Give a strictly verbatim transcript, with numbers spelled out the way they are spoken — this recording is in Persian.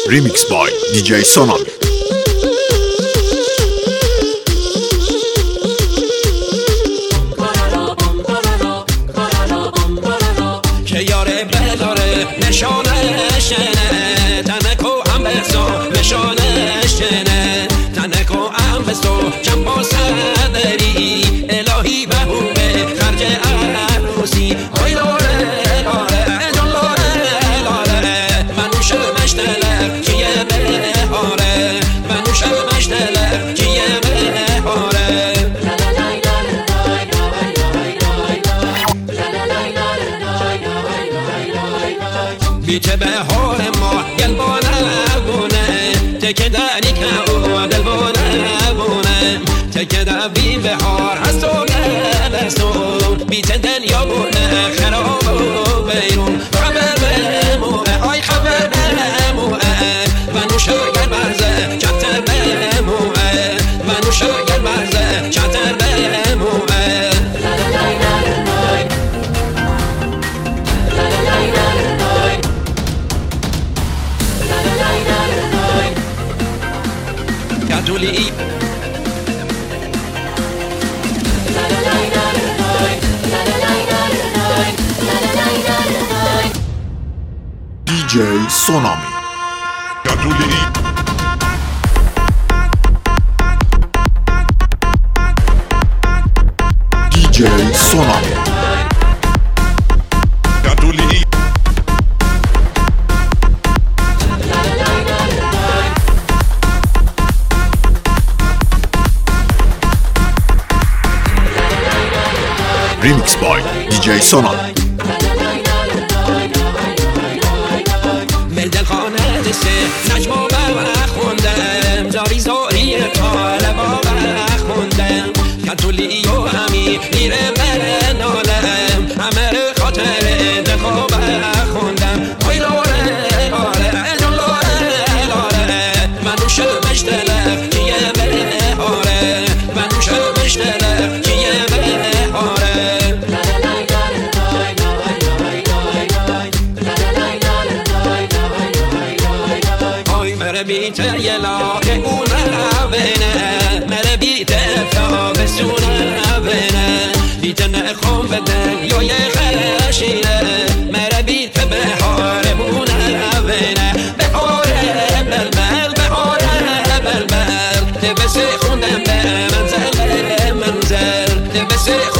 Remix by دی جی Sonami. که یاره بداره نشانش نه تنکو هم بستو نشانش نه تنکو هم بستو کم با صدری الهی بهومه خرج عروسی های لاره لاره جان لاره لاره منوش مشتلق کیه بهاره منوش مشتلق کیه بهاره بیت بهار ما گلبانه بونه تکه داری که او دلبانه بونه تکه داری بهار هست و نبستون بیت دنیا بونه خراب و بیرون خبر بموه آی خبر بموه منوشو گر برزه چطر بموه منوشو گر برزه چطر بموه دولی دی جی Sonami. دی جی Sonami. Remix by دی جی Sonami. مدل خانه دسته نجمو برخوندم زاری زاری طالبا برخوندم کتولی و همی میره بره نالم همه رو خاطر دخو برخوندم های لاره لاره جان لاره لاره منوش مشتلق کیه بهاره منوش مشتلق کیه بهاره بیت یلا که اون نبینه مره بیت افتا سونه بینه بیت نخون بدن یا یه خشینه مره بیت بهاره بونه بینه بهاره بلبل بهاره بلبل تبسه خوندم به منزل منزل تبسه